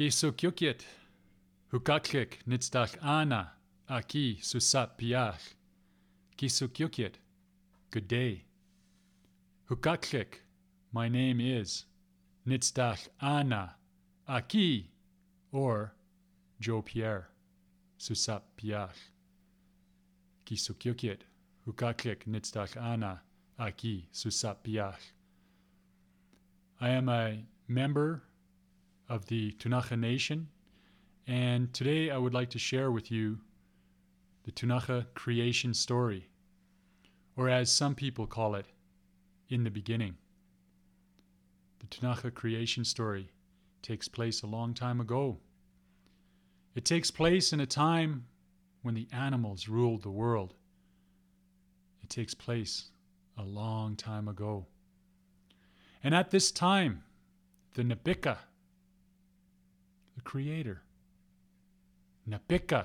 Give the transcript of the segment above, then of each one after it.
Gesukyukyet, Hukaklik nitstach ana, aki susap piach. Gesukyukyet, good day. Hukaklik, my name is. Nitstach ana, aki, or Joe Pierre, susap piach. Gesukyukyet, Hukaklik nitstach ana, aki susap piach. I am a member of the Ktunaxa Nation, and today I would like to share with you the Ktunaxa creation story, or as some people call it, in the beginning. The Ktunaxa creation story takes place a long time ago. It takes place in a time when the animals ruled the world. It takes place a long time ago. And at this time, the Nabika, the Creator, Nabika,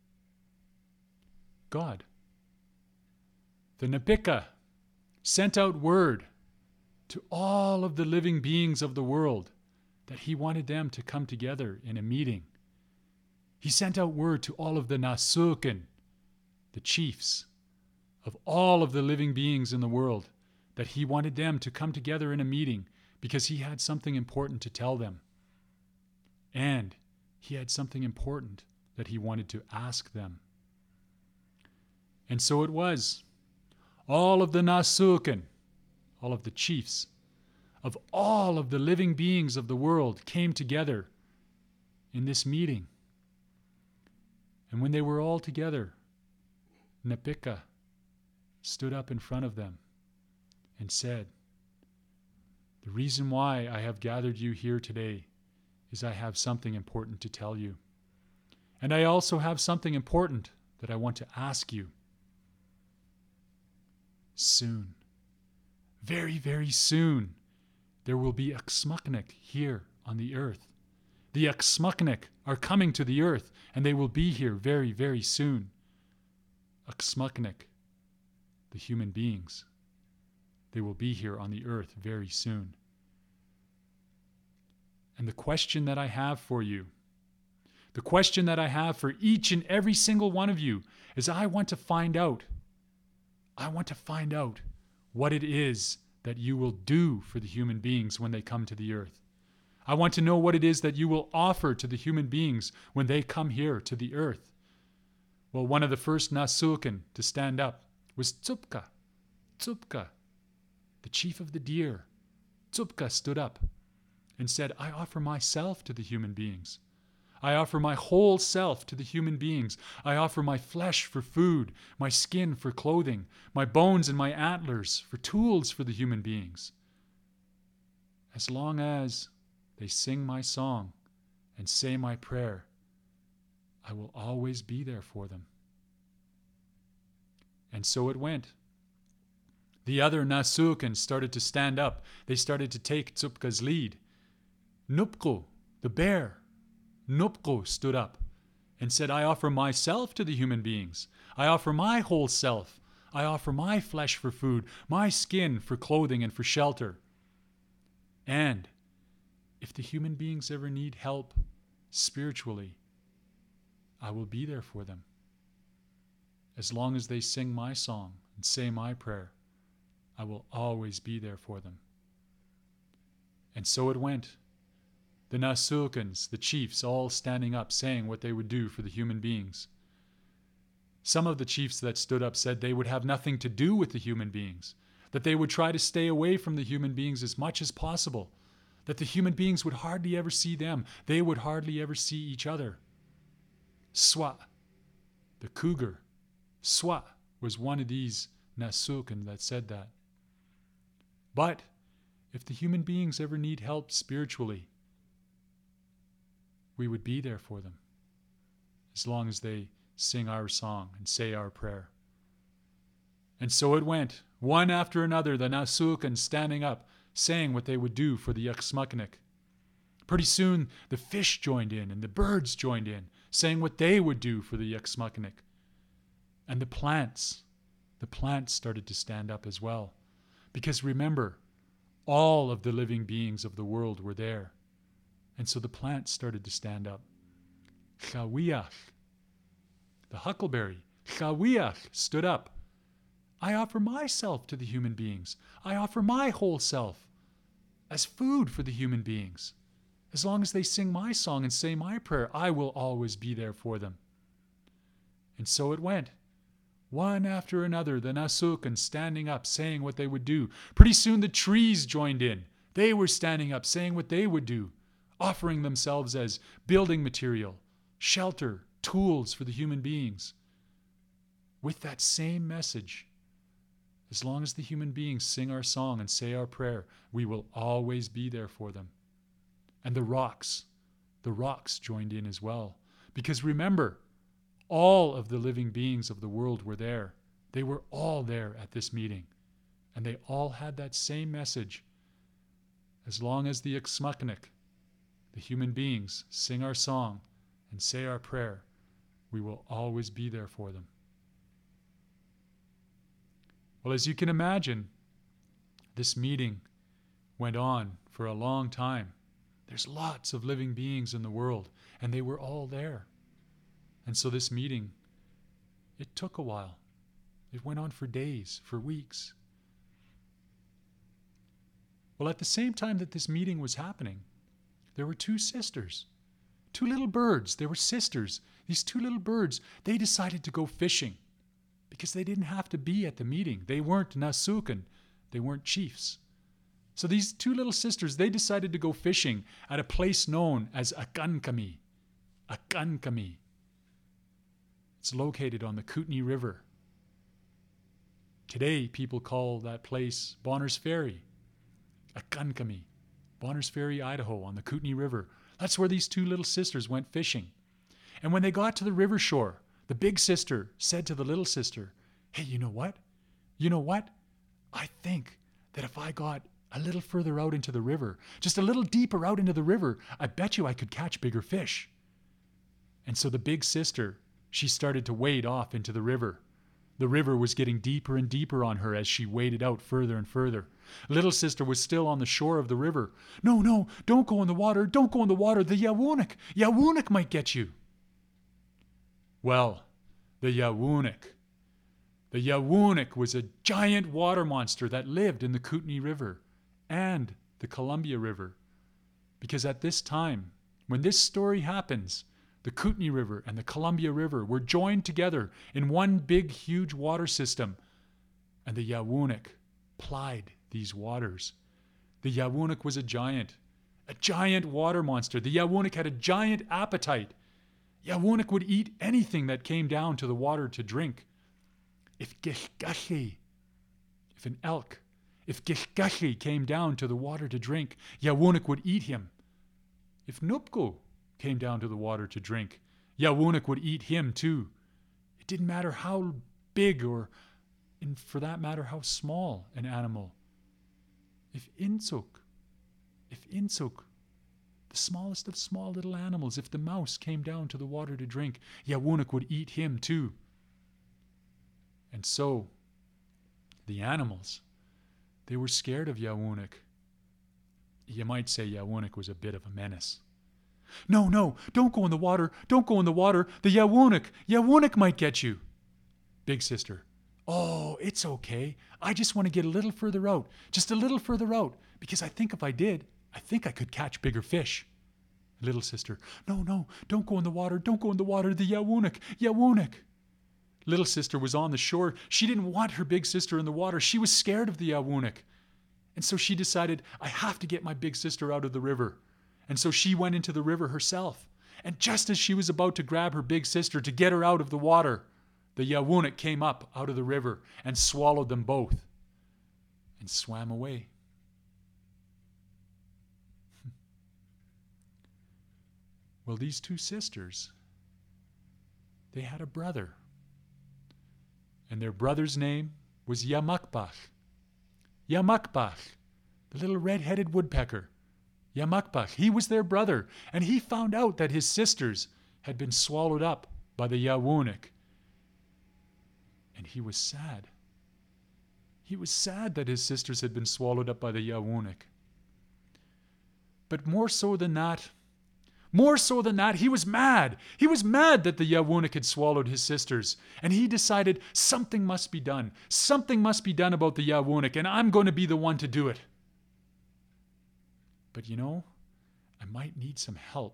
God, the Nabika sent out word to all of the living beings of the world that he wanted them to come together in a meeting. He sent out word to all of the Nasuken, the chiefs of all of the living beings in the world, that he wanted them to come together in a meeting because he had something important to tell them. And he had something important that he wanted to ask them. And so it was. All of the Nasuken, all of the chiefs of all of the living beings of the world came together in this meeting. And when they were all together, Nabika stood up in front of them and said, "The reason why I have gathered you here today is I have something important to tell you. And I also have something important that I want to ask you. Soon, very, very soon, there will be Uxmaknik here on the earth. The Uxmaknik are coming to the earth, and they will be here very, very soon. Uxmaknik, the human beings, they will be here on the earth very soon. And the question that I have for you, the question that I have for each and every single one of you is I want to find out what it is that you will do for the human beings when they come to the earth. I want to know what it is that you will offer to the human beings when they come here to the earth. Well, one of the first Nasuken to stand up was Tsupka. Tsupka, the chief of the deer. Tsupka stood up and said, I offer myself to the human beings. I offer my whole self to the human beings. I offer my flesh for food, my skin for clothing, my bones and my antlers for tools for the human beings. As long as they sing my song and say my prayer, I will always be there for them. And so it went. The other Nasuken started to stand up. They started to take Tsupka's lead. Nupko, the bear, Nupko stood up and said, I offer myself to the human beings. I offer my whole self. I offer my flesh for food, my skin for clothing and for shelter. And if the human beings ever need help spiritually, I will be there for them. As long as they sing my song and say my prayer, I will always be there for them. And so it went. The Nasukens, the chiefs, all standing up, saying what they would do for the human beings. Some of the chiefs that stood up said they would have nothing to do with the human beings, that they would try to stay away from the human beings as much as possible, that the human beings would hardly ever see them, they would hardly ever see each other. Swa, the cougar, Swa was one of these Nasuken that said that. But if the human beings ever need help spiritually, we would be there for them, as long as they sing our song and say our prayer. And so it went, one after another, the Nasuken standing up, saying what they would do for the Uxmaknik. Pretty soon, the fish joined in and the birds joined in, saying what they would do for the Uxmaknik. And the plants started to stand up as well. Because remember, all of the living beings of the world were there. And so the plants started to stand up. Chawiach, the huckleberry, Chawiach, stood up. I offer myself to the human beings. I offer my whole self as food for the human beings. As long as they sing my song and say my prayer, I will always be there for them. And so it went. One after another, the Nasukan standing up, saying what they would do. Pretty soon the trees joined in. They were standing up, saying what they would do, offering themselves as building material, shelter, tools for the human beings. With that same message, as long as the human beings sing our song and say our prayer, we will always be there for them. And the rocks joined in as well. Because remember, all of the living beings of the world were there. They were all there at this meeting. And they all had that same message. As long as the Ixmuknik, the human beings, sing our song and say our prayer, we will always be there for them. Well, as you can imagine, this meeting went on for a long time. There's lots of living beings in the world, and they were all there. And so this meeting, it took a while. It went on for days, for weeks. Well, at the same time that this meeting was happening, there were two sisters, two little birds. They were sisters. These two little birds, they decided to go fishing because they didn't have to be at the meeting. They weren't Nasukan. They weren't chiefs. So these two little sisters, they decided to go fishing at a place known as Akankami. Akankami. It's located on the Kootenay River. Today, people call that place Bonners Ferry. Akankami. Bonners Ferry, Idaho, on the Kootenay River. That's where these two little sisters went fishing. And when they got to the river shore, the big sister said to the little sister, "Hey, you know what? You know what? I think that if I got a little further out into the river, just a little deeper out into the river, I bet you I could catch bigger fish." And so the big sister, she started to wade off into the river. The river was getting deeper and deeper on her as she waded out further and further. Little sister was still on the shore of the river. No, don't go in the water. Don't go in the water. The Yawunik might get you." Well, the Yawunik was a giant water monster that lived in the Kootenay River and the Columbia River. Because at this time, when this story happens, the Kootenay River and the Columbia River were joined together in one big, huge water system. And the Yawunik plied these waters. The Yawunik was a giant water monster. The Yawunik had a giant appetite. Yawunik would eat anything that came down to the water to drink. If an elk came down to the water to drink, Yawunik would eat him. If Nupko came down to the water to drink, Yawunik would eat him too. It didn't matter how big or, for that matter, how small an animal. If Intsuk, the smallest of small little animals, if the mouse came down to the water to drink, Yawunik would eat him too. And so, the animals, they were scared of Yawunik. You might say Yawunik was a bit of a menace. No, don't go in the water. Don't go in the water. The Yawunik might get you. Big sister, oh, it's okay. I just want to get a little further out. Just a little further out. Because I think if I did, I think I could catch bigger fish. Little sister, no, don't go in the water. Don't go in the water. The Yawunik. Little sister was on the shore. She didn't want her big sister in the water. She was scared of the Yawunik. And so she decided, I have to get my big sister out of the river. And so she went into the river herself. And just as she was about to grab her big sister to get her out of the water, the Yawunik came up out of the river and swallowed them both and swam away. Well, these two sisters, they had a brother. And their brother's name was Yamakbach. Yamakbach, the little red-headed woodpecker. Yamakbach, he was their brother, and he found out that his sisters had been swallowed up by the Yawunik. And he was sad. He was sad that his sisters had been swallowed up by the Yawunik. But more so than that, More so than that, he was mad. He was mad that the Yawunik had swallowed his sisters. And he decided something must be done. Something must be done about the Yawunik, and I'm going to be the one to do it. But I might need some help.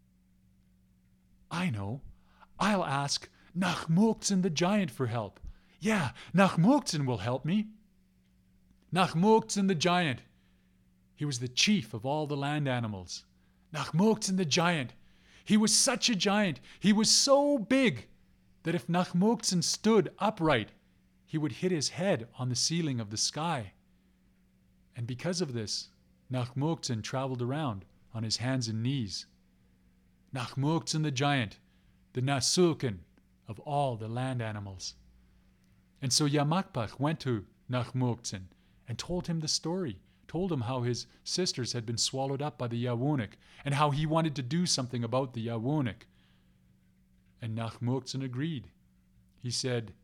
I know. I'll ask Nachmoktzin the giant for help. Yeah, Nachmoktzin will help me. Nachmoktzin the giant. He was the chief of all the land animals. Nachmoktzin the giant. He was such a giant. He was so big that if Nachmoktzin stood upright, he would hit his head on the ceiling of the sky. And because of this, Nachmoktzin traveled around on his hands and knees. Nachmoktzin the giant, the Nasukin of all the land animals. And so Yamakpach went to Nachmoktzin and told him the story, told him how his sisters had been swallowed up by the Yawunik and how he wanted to do something about the Yawunik. And Nachmoktzin agreed. He said,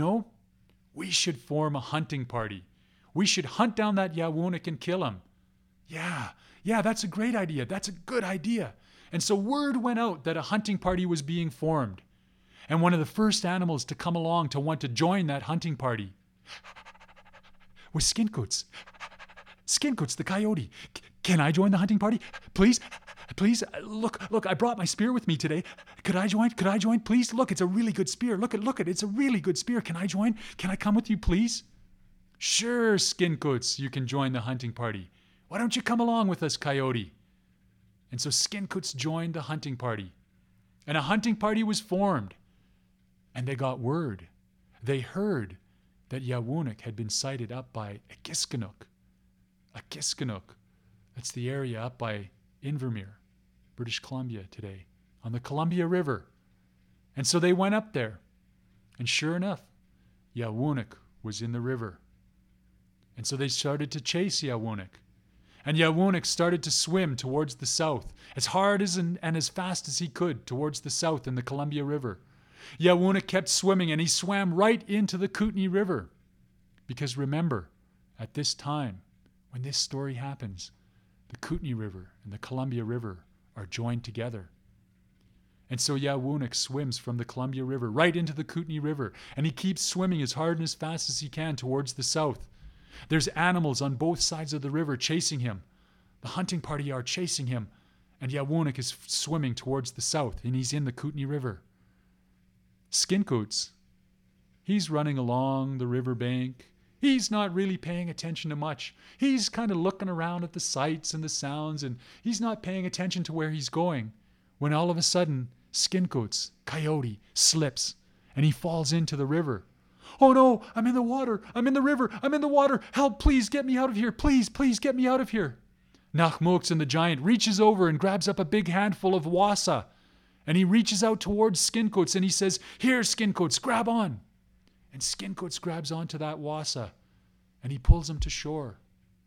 we should form a hunting party. We should hunt down that Yawunik and kill him. Yeah, that's a great idea. That's a good idea. And so word went out that a hunting party was being formed. And one of the first animals to come along to want to join that hunting party was Skinkoots. Skinkoots, the coyote. Can I join the hunting party? Please, look, I brought my spear with me today. Could I join? Please, look, it's a really good spear. Look it, it's a really good spear. Can I join? Can I come with you, please? Sure, Skinkoots, you can join the hunting party. Why don't you come along with us, Coyote? And so Skinkoots joined the hunting party. And a hunting party was formed. And they got word. They heard that Yawunik had been sighted up by Akiskanook. Akiskanook. That's the area up by Invermere, British Columbia today, on the Columbia River. And so they went up there. And sure enough, Yawunik was in the river. And so they started to chase Yawunik. And Yawunik started to swim towards the south, as hard and as fast as he could towards the south in the Columbia River. Yawunik kept swimming, and he swam right into the Kootenay River. Because remember, at this time, when this story happens, the Kootenay River and the Columbia River are joined together. And so Yawunik swims from the Columbia River right into the Kootenay River, and he keeps swimming as hard and as fast as he can towards the south. There's animals on both sides of the river chasing him. The hunting party are chasing him, and Yawunik is swimming towards the south, and he's in the Kootenay River. Skinkoots, he's running along the riverbank. He's not really paying attention to much. He's kind of looking around at the sights and the sounds, and he's not paying attention to where he's going, when all of a sudden, Skinkoots, Coyote, slips, and he falls into the river. Oh no, I'm in the water, I'm in the river, I'm in the water. Help, please get me out of here. Please get me out of here. Nachmoktzin the giant reaches over and grabs up a big handful of wassa. And he reaches out towards Skinkoots and he says, here, Skinkoots, grab on. And Skinkoots grabs onto that wassa and he pulls him to shore.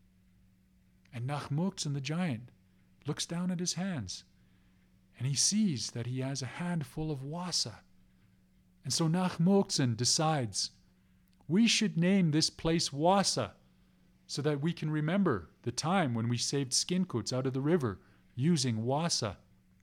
And Nachmoktzin the giant looks down at his hands and he sees that he has a handful of wassa. And so Nachmoktzin decides, we should name this place Wassa so that we can remember the time when we saved Skinkoots out of the river using wassa.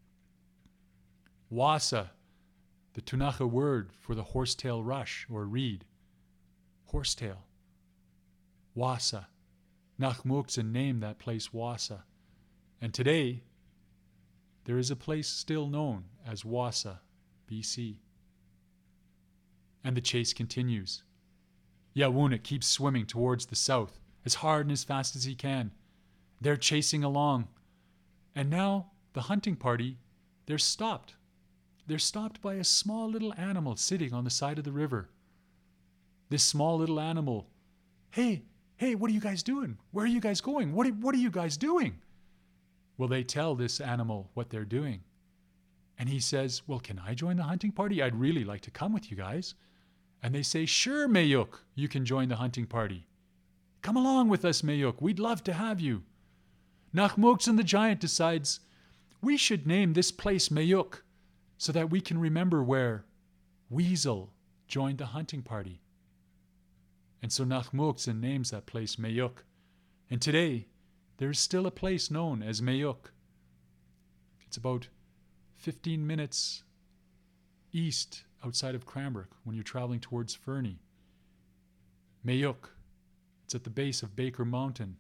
Wassa, the Tunacha word for the horsetail rush or reed. Horsetail. Wassa. Nachmoktzin named that place Wassa. And today, there is a place still known as Wassa, BC. And the chase continues. Yawunik keeps swimming towards the south, as hard and as fast as he can. They're chasing along. And now, the hunting party, they're stopped. They're stopped by a small little animal sitting on the side of the river. This small little animal, hey, what are you guys doing? Where are you guys going? What are you guys doing? Well, they tell this animal what they're doing. And he says, well, can I join the hunting party? I'd really like to come with you guys. And they say, sure, Mayuk, you can join the hunting party. Come along with us, Mayuk. We'd love to have you. Nachmoktzin the giant decides, we should name this place Mayuk so that we can remember where Weasel joined the hunting party. And so Nachmoktzin names that place Mayuk. And today, there is still a place known as Mayuk. It's about 15 minutes east outside of Cranbrook when you're traveling towards Fernie. Mayuk, it's at the base of Baker Mountain.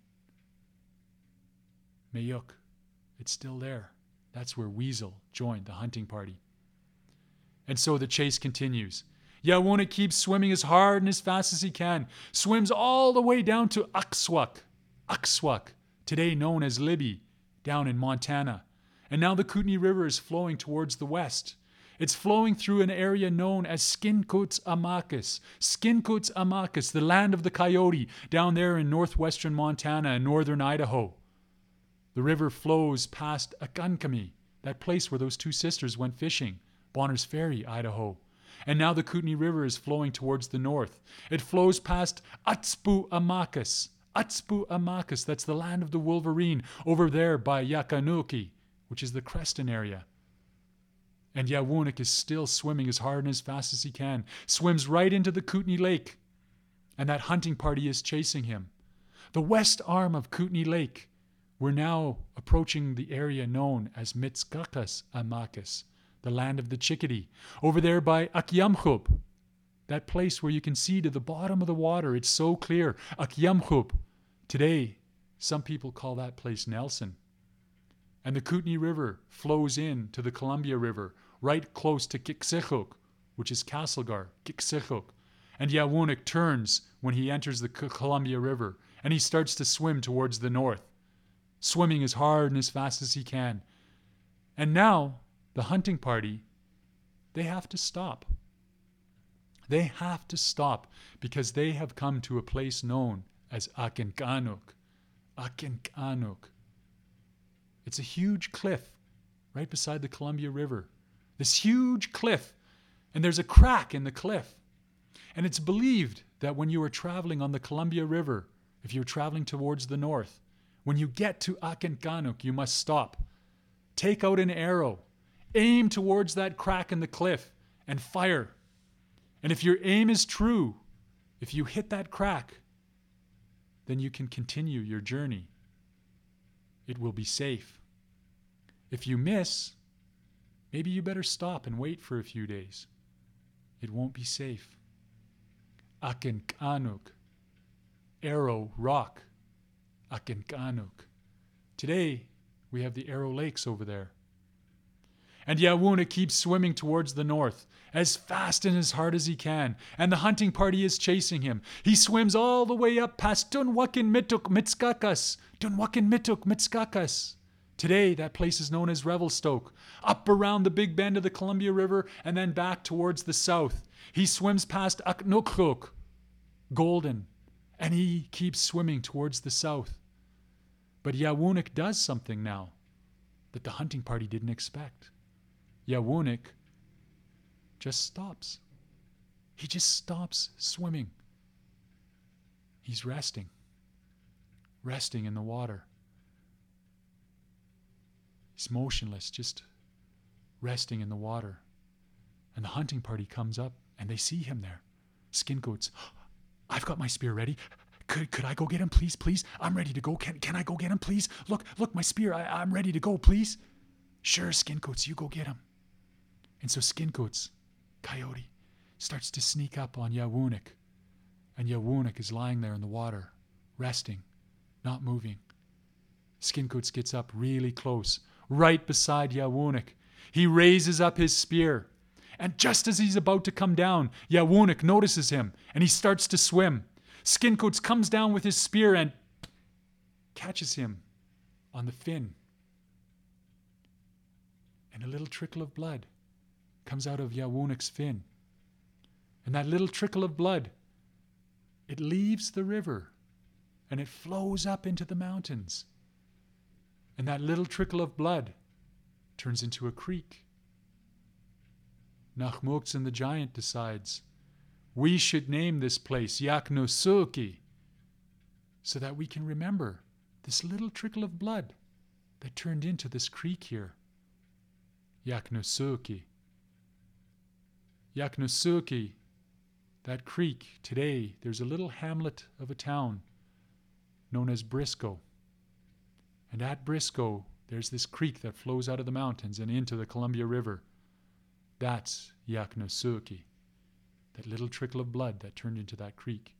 Mayuk, it's still there. That's where Weasel joined the hunting party. And so the chase continues. Yawunik keeps swimming as hard and as fast as he can, swims all the way down to Ukswak, today known as Libby, down in Montana. And now the Kootenai River is flowing towards the west. It's flowing through an area known as Skincoats-Amacus. Skincoats-Amacus, the land of the coyote, down there in northwestern Montana and northern Idaho. The river flows past Akankami, that place where those two sisters went fishing, Bonners Ferry, Idaho. And now the Kootenai River is flowing towards the north. It flows past Atspu-Amacus. Atspu-Amacus, that's the land of the wolverine, over there by Yakanuki, which is the Creston area. And Yawunik is still swimming as hard and as fast as he can, swims right into the Kootenai Lake. And that hunting party is chasing him. The west arm of Kootenai Lake, we're now approaching the area known as Mitskakas-Amacus, the land of the chickadee, over there by Akyamchub, that place where you can see to the bottom of the water. It's so clear. Akyamchub. Today, some people call that place Nelson. And the Kootenai River flows in to the Columbia River, right close to Kiksichuk, which is Castlegar, Kiksichuk. And Yawunik turns when he enters the Columbia River, and he starts to swim towards the north, swimming as hard and as fast as he can. And now, the hunting party, they have to stop. They have to stop because they have come to a place known as Akinkanuk. Akinkanuk. It's a huge cliff right beside the Columbia River. This huge cliff. And there's a crack in the cliff. And it's believed that when you are traveling on the Columbia River, if you're traveling towards the north, when you get to Akinkanuk, you must stop. Take out an arrow. Aim towards that crack in the cliff and fire. And if your aim is true, if you hit that crack, then you can continue your journey. It will be safe. If you miss, maybe you better stop and wait for a few days. It won't be safe. Akinkanuk. Arrow Rock. Akinkanuk. Today, we have the Arrow Lakes over there. And Yawunik keeps swimming towards the north, as fast and as hard as he can, and the hunting party is chasing him. He swims all the way up past Dunwakin-Mituk Mitskakas. Dunwakin-Mituk Mitskakas. Today, that place is known as Revelstoke. Up around the big bend of the Columbia River, and then back towards the south. He swims past Aknukhuk, Golden, and he keeps swimming towards the south. But Yawunik does something now that the hunting party didn't expect. Yawunik just stops. He just stops swimming. He's resting in the water. He's motionless, just resting in the water. And the hunting party comes up and they see him there. Skincoats, I've got my spear ready. Could I go get him, please? I'm ready to go. Can I go get him, please? Look, my spear. I'm ready to go, please. Sure, Skincoats, you go get him. And so Skincoats, Coyote, starts to sneak up on Yawunik. And Yawunik is lying there in the water, resting, not moving. Skincoats gets up really close, right beside Yawunik. He raises up his spear. And just as he's about to come down, Yawunik notices him, and he starts to swim. Skincoats comes down with his spear and catches him on the fin. And a little trickle of blood comes out of Yawunik's fin. And that little trickle of blood, it leaves the river and it flows up into the mountains. And that little trickle of blood turns into a creek. Nakhmuktzin the giant decides, we should name this place Yaknosuki so that we can remember this little trickle of blood that turned into this creek here. Yaknosuki. Yaknosuki, that creek, today there's a little hamlet of a town known as Briscoe. And at Briscoe, there's this creek that flows out of the mountains and into the Columbia River. That's Yaknosuki, that little trickle of blood that turned into that creek.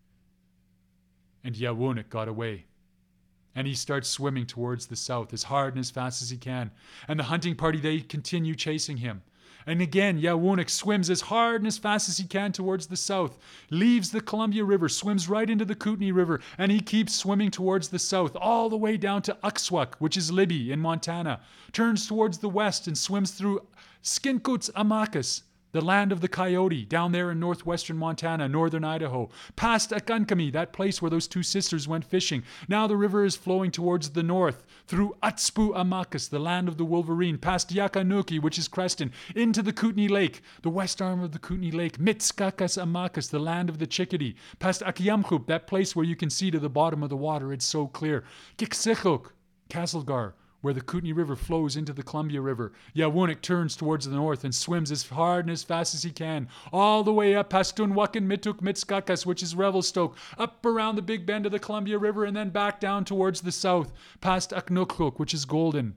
And Yawunik got away. And he starts swimming towards the south as hard and as fast as he can. And the hunting party, they continue chasing him. And again, Yawunik swims as hard and as fast as he can towards the south, leaves the Columbia River, swims right into the Kootenai River, and he keeps swimming towards the south, all the way down to Ukswak, which is Libby in Montana, turns towards the west and swims through Skinkutz-Amakus, the land of the coyote, down there in northwestern Montana, northern Idaho, past Akankami, that place where those two sisters went fishing. Now the river is flowing towards the north, through Atspu-Amakus, the land of the wolverine, past Yakanuki, which is Creston, into the Kootenai Lake, the west arm of the Kootenai Lake, Mitskakas-Amakus, the land of the chickadee, past Akiamkup, that place where you can see to the bottom of the water, it's so clear, Kiksichuk, Castlegar, where the Kootenai River flows into the Columbia River. Yawunik turns towards the north and swims as hard and as fast as he can, all the way up past Tunwakin Mituk Mitskakas, which is Revelstoke, up around the big bend of the Columbia River, and then back down towards the south, past Aknukuk, which is Golden.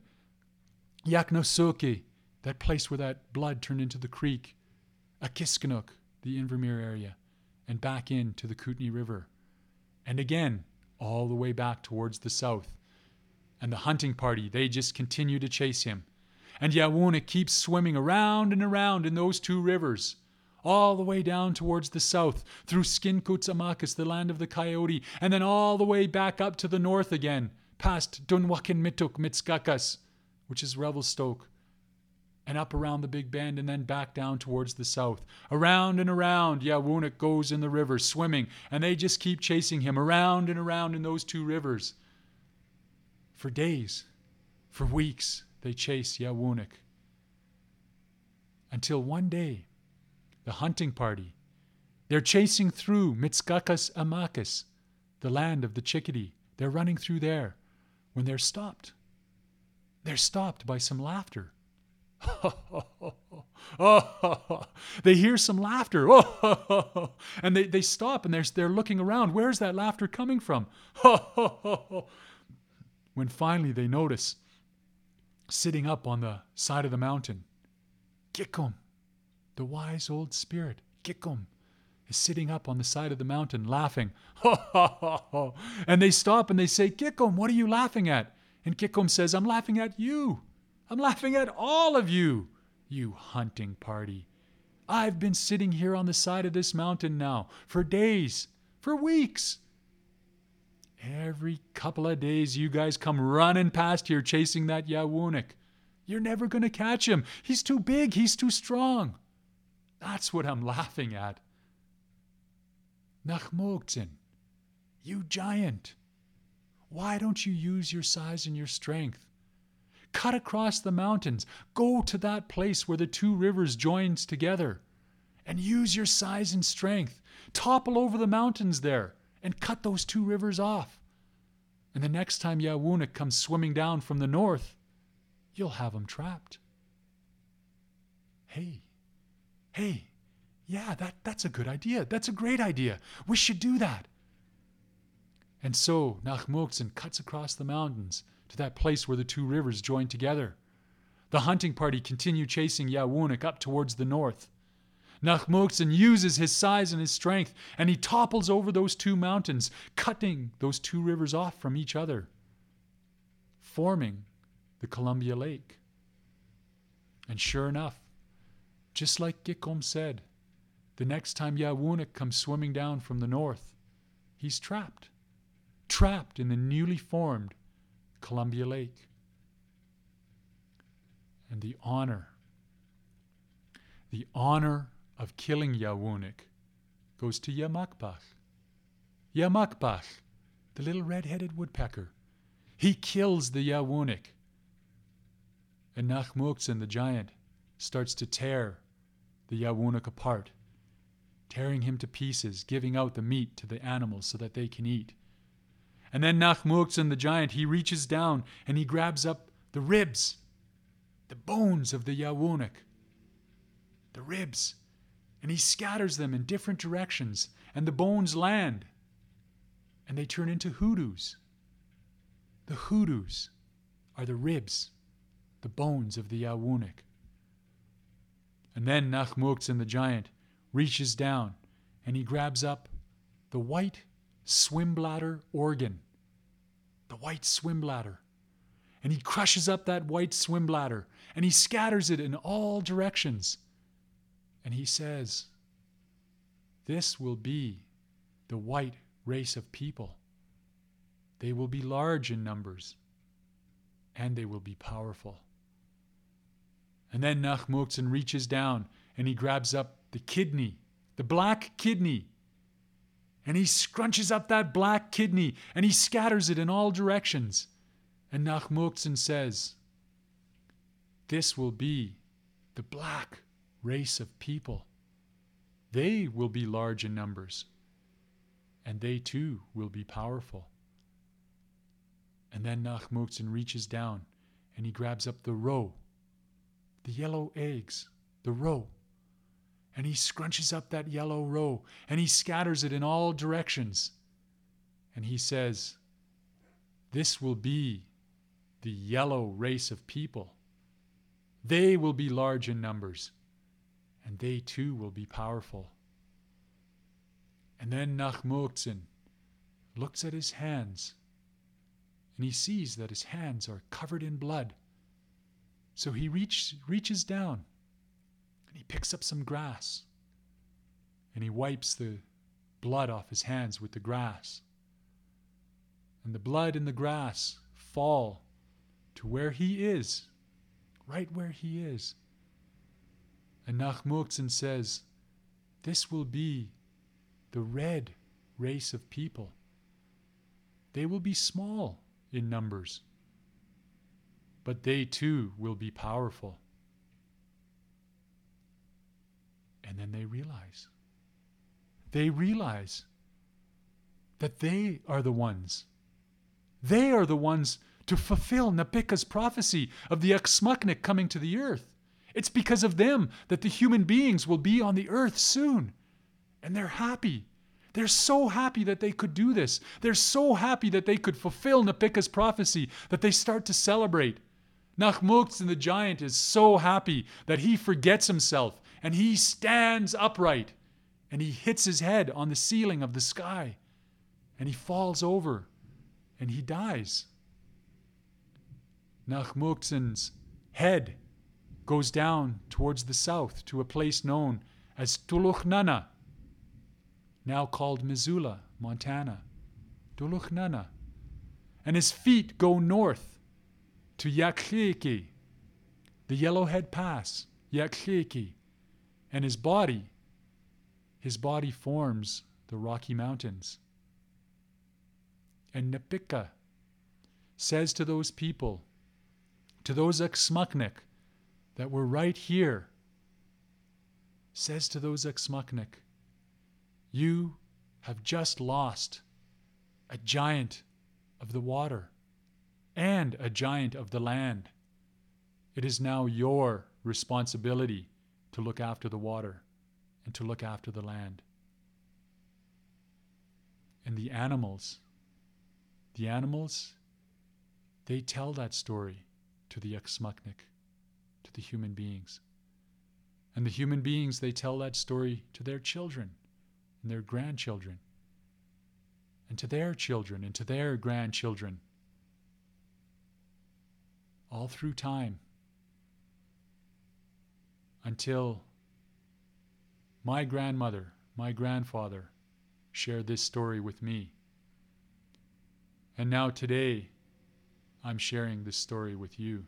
Yaknosuki, that place where that blood turned into the creek. Akiskanuk, the Invermere area, and back into the Kootenai River. And again, all the way back towards the south. And the hunting party, they just continue to chase him. And Yawunik keeps swimming around and around in those two rivers, all the way down towards the south, through Skinkutz-Amakus, the land of the coyote, and then all the way back up to the north again, past Dunwakin Mituk Mitskakas, which is Revelstoke, and up around the Big Bend, and then back down towards the south. Around and around, Yawunik goes in the river, swimming, and they just keep chasing him around and around in those two rivers. For days, for weeks, they chase Yawunik. Until one day, the hunting party, they're chasing through Mitskakas-Amakus, the land of the chickadee. They're running through there when they're stopped. They're stopped by some laughter. They hear some laughter. And they stop and they're looking around. Where's that laughter coming from? When finally they notice, sitting up on the side of the mountain, Gikum, the wise old spirit, Gikum, is sitting up on the side of the mountain laughing. And they stop and they say, Gikum, what are you laughing at? And Gikum says, I'm laughing at you. I'm laughing at all of you, you hunting party. I've been sitting here on the side of this mountain now for days, for weeks. Every couple of days, you guys come running past here chasing that Yawunik. You're never going to catch him. He's too big. He's too strong. That's what I'm laughing at. Nachmogtsin, you giant. Why don't you use your size and your strength? Cut across the mountains. Go to that place where the two rivers join together. And use your size and strength. Topple over the mountains there. And cut those two rivers off. And the next time Yawunik comes swimming down from the north, you'll have him trapped. Hey, yeah, that's a good idea. That's a great idea. We should do that. And so Nachmogtsin cuts across the mountains to that place where the two rivers join together. The hunting party continue chasing Yawunik up towards the north. Nachmogtsin uses his size and his strength, and he topples over those two mountains, cutting those two rivers off from each other, forming the Columbia Lake. And sure enough, just like Gikum said, the next time Yawunik comes swimming down from the north, he's trapped in the newly formed Columbia Lake. And the honor of killing Yawunik goes to Yamakpach. Yamakpach, the little red-headed woodpecker. He kills the Yawunik. And Nachmogtsin, the giant, starts to tear the Yawunik apart, tearing him to pieces, giving out the meat to the animals so that they can eat. And then Nachmogtsin, the giant, he reaches down and he grabs up the ribs, the bones of the Yawunik, the ribs, and he scatters them in different directions, and the bones land, and they turn into hoodoos. The hoodoos are the ribs, the bones of the Yawunik. And then Nachmuktzin the giant reaches down and he grabs up the white swim bladder organ, the white swim bladder. And he crushes up that white swim bladder and he scatters it in all directions. And he says, this will be the white race of people. They will be large in numbers and they will be powerful. And then Nachmuktzin reaches down and he grabs up the kidney, the black kidney. And he scrunches up that black kidney and he scatters it in all directions. And Nachmuktzin says, this will be the black race of people. They will be large in numbers, and they too will be powerful. And then Nachmuktzin reaches down and he grabs up the roe, the yellow eggs, the roe. And he scrunches up that yellow roe and he scatters it in all directions. And he says, this will be the yellow race of people. They will be large in numbers, and they too will be powerful. And then Nachmuktzin looks at his hands, and he sees that his hands are covered in blood. So he reaches down, and he picks up some grass, and he wipes the blood off his hands with the grass. And the blood and the grass fall to where he is, right where he is. And Nachmuktzin says, this will be the red race of people. They will be small in numbers, but they too will be powerful. And then they realize that they are the ones. They are the ones to fulfill Napika's prophecy of the Aksmaknik coming to the earth. It's because of them that the human beings will be on the earth soon. And they're happy. They're so happy that they could do this. They're so happy that they could fulfill Napika's prophecy that they start to celebrate. Nachmuktzin the giant is so happy that he forgets himself and he stands upright and he hits his head on the ceiling of the sky and he falls over and he dies. Nachmuktzin's head goes down towards the south to a place known as Tuluchnana, now called Missoula, Montana. Tuluchnana. And his feet go north to Yakhliki, the Yellowhead Pass, Yakhliki. And his body forms the Rocky Mountains. And Napika says to those people, to those Aksmaknik that were right here, says to those Aksmaknik, you have just lost a giant of the water and a giant of the land. It is now your responsibility to look after the water and to look after the land. And the animals, they tell that story to the Aksmaknik, to the human beings. And the human beings, they tell that story to their children and their grandchildren, and to their children and to their grandchildren, all through time, until my grandmother, my grandfather shared this story with me. And now today, I'm sharing this story with you.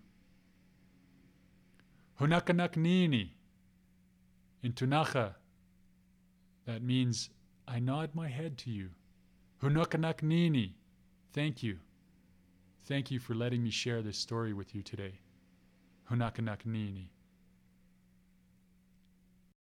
Hunakanaknini. In Tunacha, that means I nod my head to you. Hunakanaknini. Thank you. Thank you for letting me share this story with you today. Hunakanaknini.